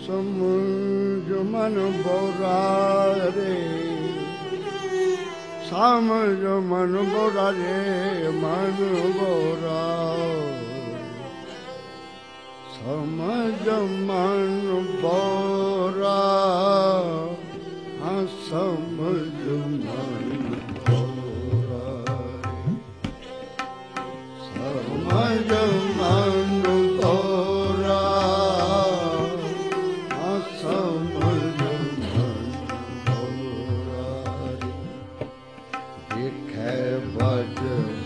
ਸਮਝ ਮਨ ਬੋਰਾ ਰੇ, ਸਮਝ ਮਨ ਬੋਰਾ ਰੇ, ਮਨ ਬੋਰਾ ਸਮਝ ਮਨ ਬੋਰਾ, ਹਾਂ ਸਮਝ ਮਨ ਬੋਰਾ ਰੇ, ਸਮਝ ਮਨ ਬੋਰਾ, ਹਾਂ ਸਮਝ ਮਨ ਬੋਰਾ ਰੇ, ਦੇਖੈ ਬਜ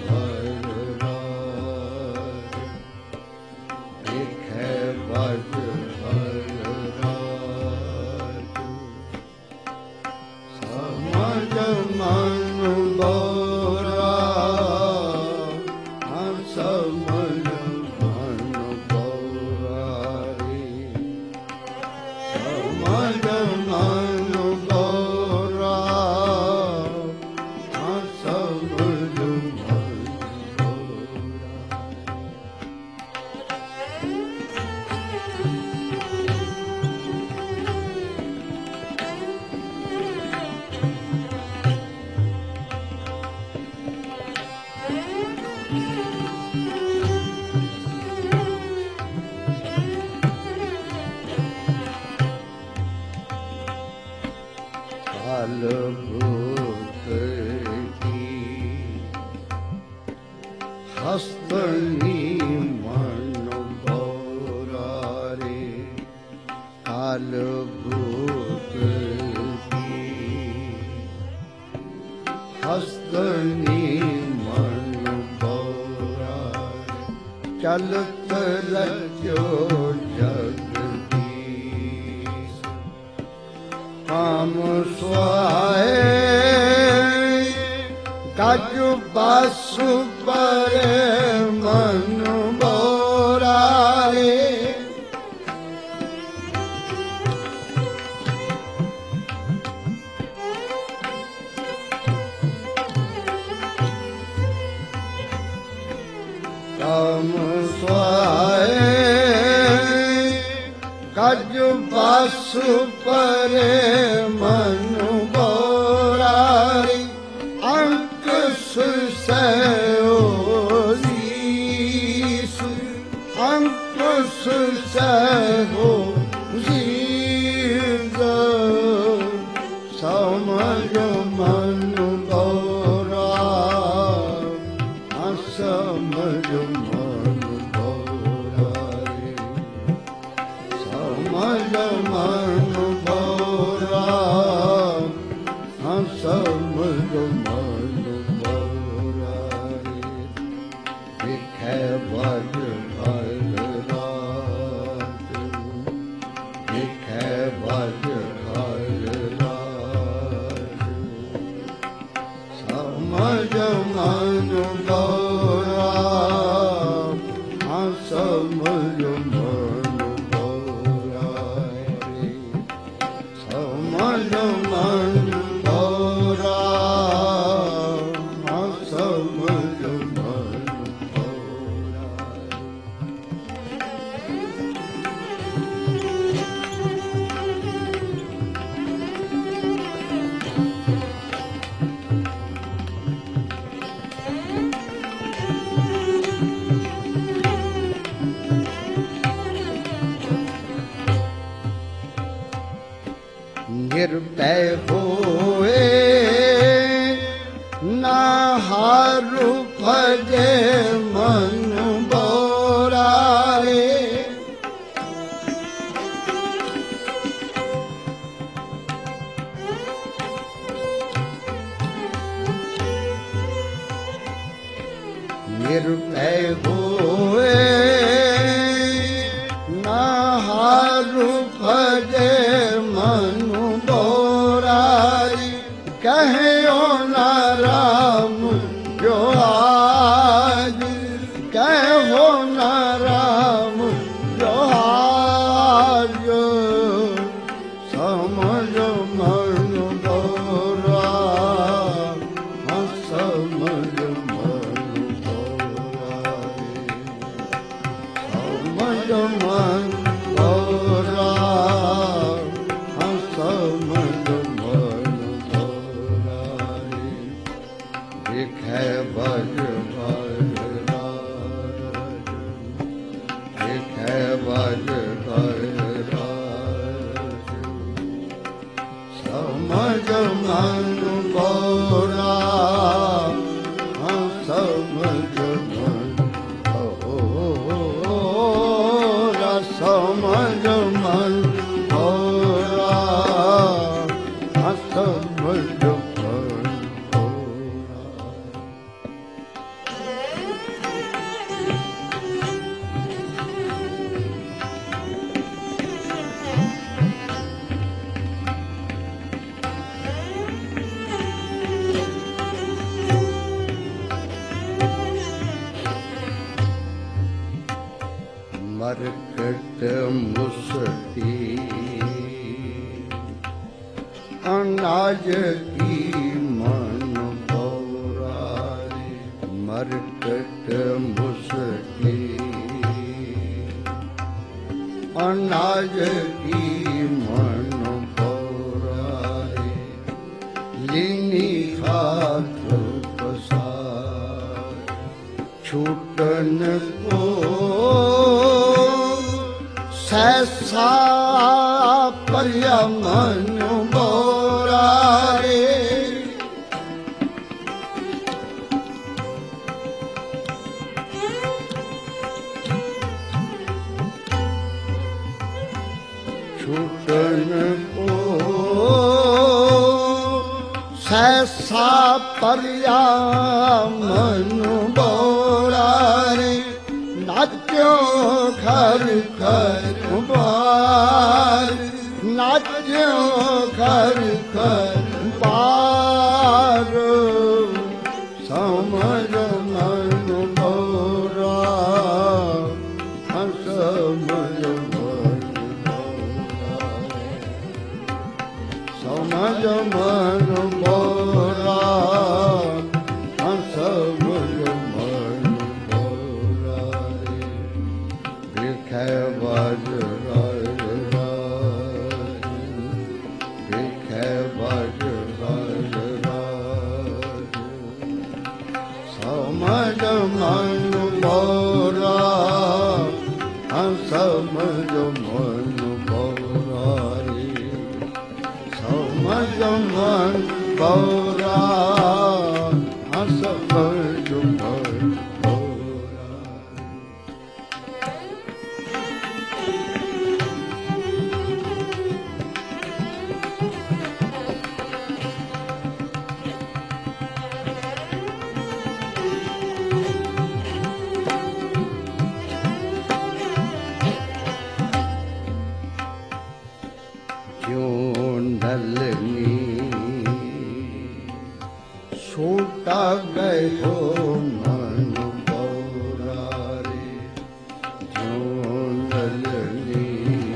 ਹਸਤਨੀ ਮਨ ਬੋਰਾ ਰੇ, ਕਾਲ ਭੂਤ ਕੀ ਹਸਤਨੀ ਮਨ ਬੋਰਾ, ਚਲਤ ਰਜੋ ਜਗਦੀਸ਼, ਕਾਮ ਸੁਆਏ ਗਜ ਬਸ ਪਰੇ ਮਨ ਬੋਰਾ ਰੇ, ਕਾਮ ਸੁਆਏ ਗਜ ਬਸ ਪਰੇ ਮਨ ਬੋਰਾ ਰੇ, ਸਹਿਓ ਜੀਸ, ਅੰਕੁਸ਼ ਸਹਿਓ ਜੀਸ, ਸਮਝ ਮਨ ਬੋਰਾ, ਸਮਝ ਮਨ ਬੋਰਾ ਰੇ, ਸਮਝ ਮਨ ਬੋਰਾ, ਸਮਝ ਮਨ ਬਜ ਹਰ ਰਾਤ, ਦੇਖੈ ਬਜ ਹਰ ਰਾਤ, ਸਮਝ ਮਨ ਬੋਰਾ, ਹਾਂ ਸਮਝ ਮਨ ਬੋਰਾ ਰੇ, ਸਮਝ ਮਨ ਬੋਰਾ, ਹਾਂ ਸਮਝ ਮਨ ਨਿਰਭੈ ਹੋਏ ਨਾ ਹਾਰੂ ਭਜੇ ਮਨ ਬੋਰਾ ਰੇ, ਨਿਰਭੈ ਹੋਏ ਨਾ ਹਾਰੂ ਭਜੇ ਮਨ ਬੋਰਾ ਰੇ, ਕਹਿਓ ਨਾ ਰਾਮ ਜੋ ਆਜ, ਕਹਿਓ ਨਾ ਰਾਮ ਜੋ ਆਜ, ਸਮਝ ਮਨ ਬੋਰਾ, ਸਮਝ ਮਨ ਬੋਰਾ ਰੇ, ਸਮਝ ਮਨ ਬੋਰਾ। ਦੇਖੈ ਬਜ ਕਰ ਸਮਝ ਮਨ ਬੋਰਾ ਸਮਝ ਮਨ ਬੋਰਾ ਸਮਝ ਮਨ ਬੋਰਾ ਸਮਝ ਮਰਕਟ ਮੁਸਤੀ ਅਨਾਜ ਕੀ ਮਨ ਬੋਰਾਰੇ ਮਰਕਟ ਮੁਸਤੀ ਅਨਾਜ ਕੀ ਮਨ ਬੋਰਾਰੇ ਲੀਨੀ ਖਾਤ ਪਸਾਰ ਛੂਟਨ ਕੋ ਸੈਸਾ ਪਰਿਆ ਮਨ ਬੋਰਾਰੇ ਛੂਟਨ ਕੋ ਸੈਸਾ ਪਰਿਆ ਮਨ ਬੋਰਾਰੇ ਨਾਚੋ ਘਰ ਘਰ ਬਾਰ ਨਾਚੋ ਘਰ ਘਰ ਬਾਰ ਸਮਝ ਮਨ ਬੋਰਾ ਸਮਝ ਮਨ ਬੋਰਾ ਸਮਝ ਮਨ ਬੋਰਾ ਸਮਝ ਮਨ ਬੋਰਾ ਦੇਖੈ ਬਜ ਦੇਖੈ ਬਜ ਸਮਝ ਮਨ ਬੋਰਾ ਸਮਝ ਮਨ ਬੋਰਾ ਸਮਝ ਮਨ ਬੋਰਾ ਸਮਝ ਮਨ ਛੋਟਾ ਗਇਓ ਮਨ ਬੋਰਾਰੇ ਜਿਉ ਲਲਨੀ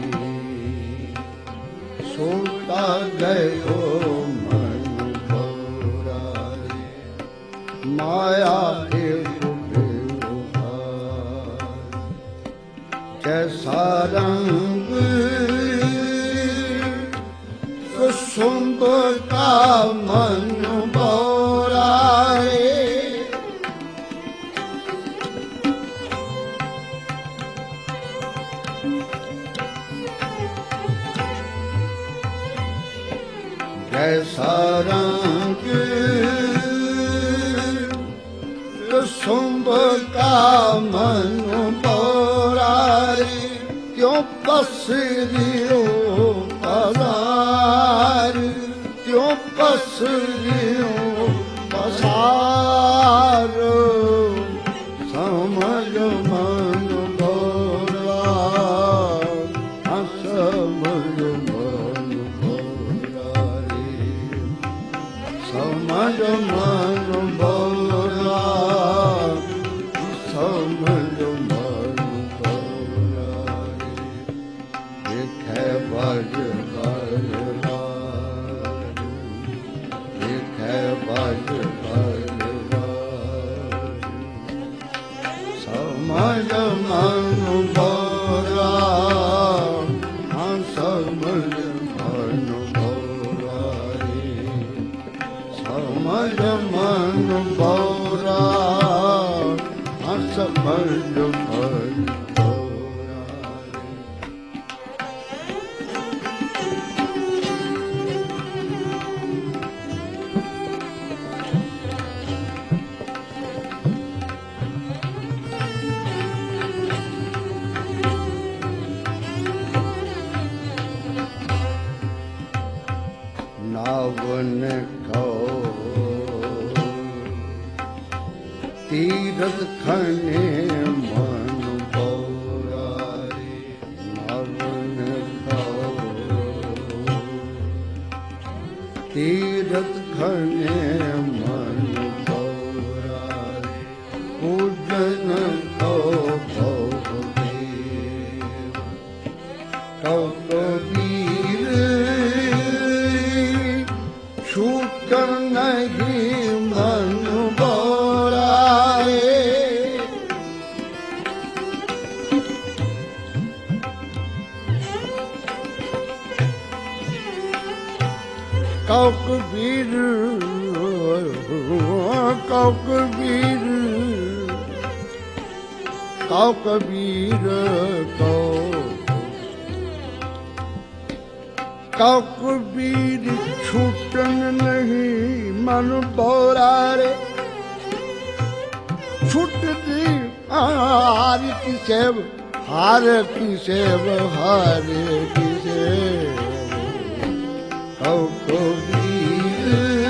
ਛੋਟਾ ਗਇਓ ਮਨ ਬੋਰਾਰੇ ਮਾਇਆ ਏਕ ਬੇਵਹਾਰ ਜੈਸਾ ਰੰਗ ਕੁਸੁੰਭ ਕਾ ਮਨ ਬੋਰਾਰੇ ਜੈਸਾ ਰੰਗ ਕੁਸੁੰਭ ਕਾ ਮਨ ਬੋਰਾਰੇ ਕਿਉ ਪਸਰਿਓ ਪਸਾਰ ਕਿਉ ਪਸਰਿਓ ਪਸਾਰ ਸਮਝ ਮਨ ਬੋਰਾ ਸਮਝ ਮਨ ਬੋਰਾਰੇ ਸਮਝ ਮਨ ਬੋਰਾ ਸਮਝ ਮਨ ਬੋਰਾਰੇ ਦੇਖੈ ਬਜ ਕਰ ਦੇਖੈ ਬਜ ਕਰ ਸਮਝ ਮਨ ਬੋਰਾ ਸਮਝ ਮਨ ਬੋਰਾਰੇ ਸਮਝ ਮਨ ਬੋਰਾ ਸਮਝ ਮਨ ਬੋਰਾ ने कहो तीरथ खने मन बोरारे नव ने कहो तीरथ खने मन बोरारे पूजन को बहुदेव कबीर छूटन नहीं मन बोराए कबीर कबीर कबीर कबीर छूटन नहीं मन बोरारे छूटती हार की सेव हार की सेव हार की सेव कबीर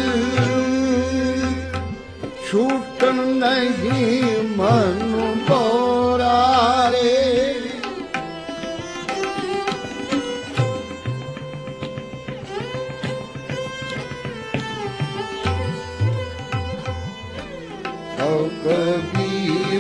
छूटन नहीं मन बोरारे कबीर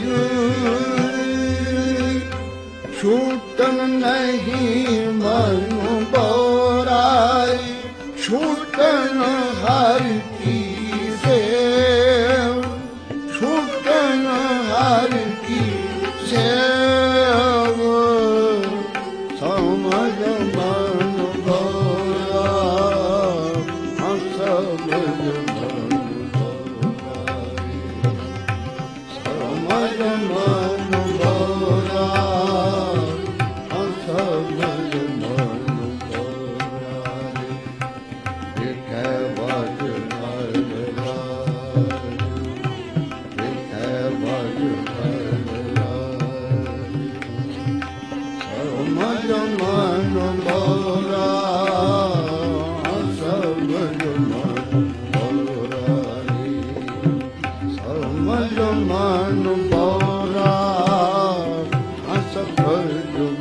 छूटन नहीं मन बोराए छूटन हर की सेव छूटन हर की सेव समझ मन बोरा समझ मन समझ मन बोरा समझ मन बोरा देख बज देख बज समझ मन बोरा समझ मन बोरा समझ मन बोरा हंस कर